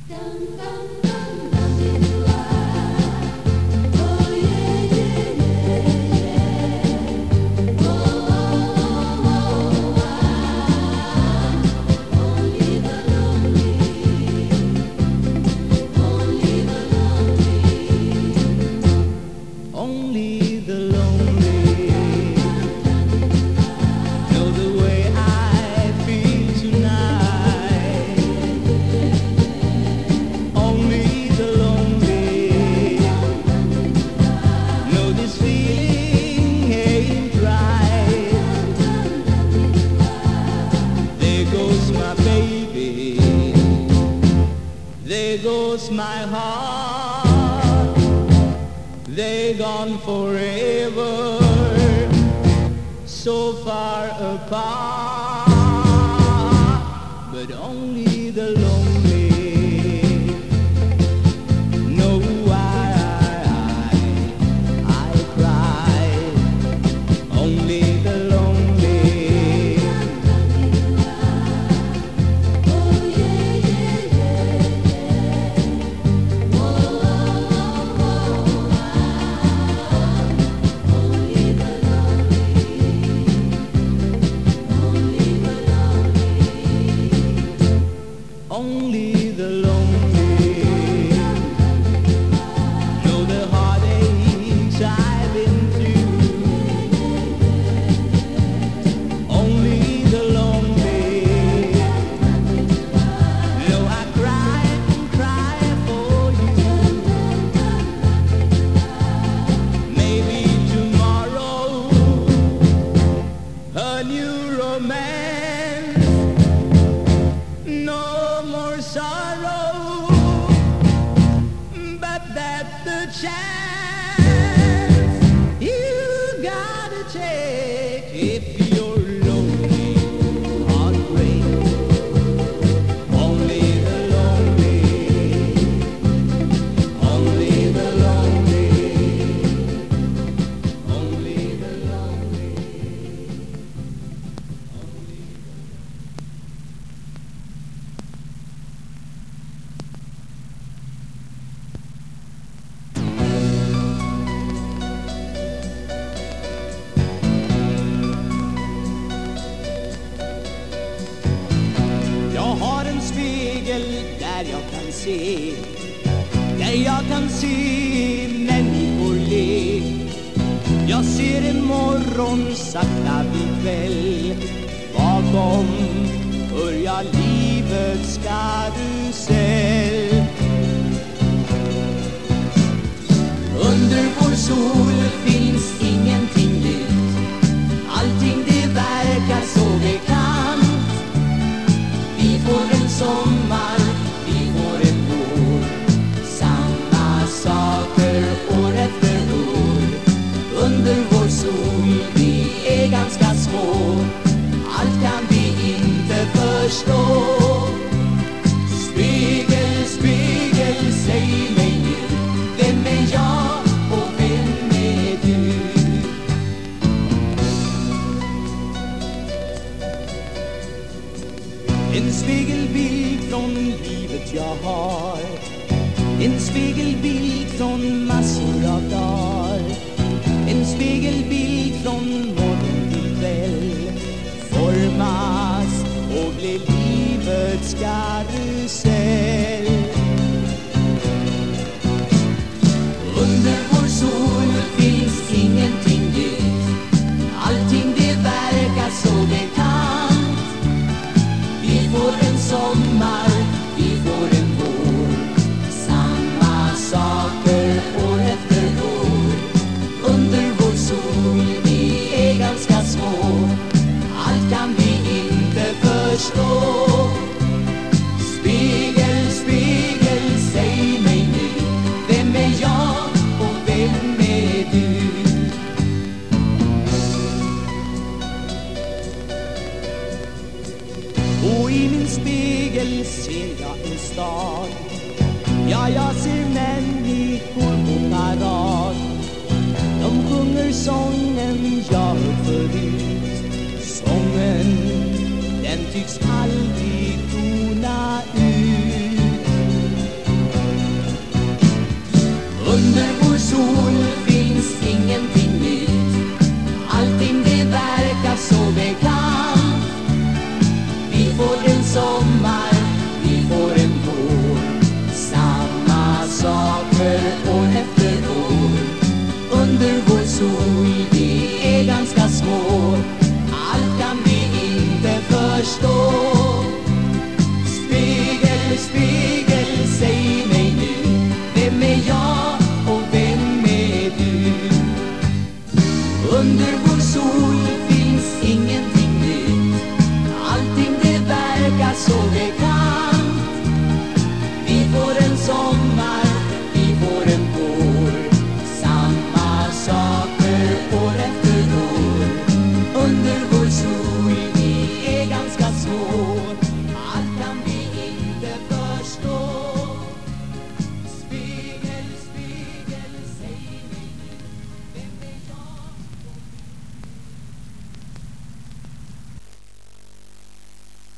My heart, they gone forever, so far apart, but only the lonely know why I cry. Only the lonely. Only the lonely know the heartaches I've been through. Only the lonely know I cry and cry for you. Maybe tomorrow a new romance, no more sorrow, but that's the chance you gotta take if you're lonely, heartbreak. Only the lonely, only the lonely, only the lonely. Jag har en spegel där jag kan se människor le. Jag ser en morgon sakta vid kväll, bakom börjar livets karusell. Under vår sol finns ingenting nytt, allting det verkar så bekant. Vi får en sommar, vi får en vår, samma saker år efter år. Under vår sol, vi är ganska små, allt kan vi inte förstå. Spegel, spegel, säg mig nu, vem är jag och vem är du? En spegelbild från livet jag har, en spegelbild från massor av dagar, en spegelbild från morgon till kväll, formas och blir livets karusell. Under vår sol finns ingenting nytt, allting det verkar så bekant. Vi får en sommar, vi får en vår, samma saker år efter år. Under vår sol, vi är ganska små, allt kan vi inte förstå. Spegel, spegel, säg mig nu, vem är jag och vem är du? Och i min spegel ser jag en stad, ja, jag ser människor på parad. De sjunger sången jag hört förut, sången, den tycks aldrig tona ut. spegel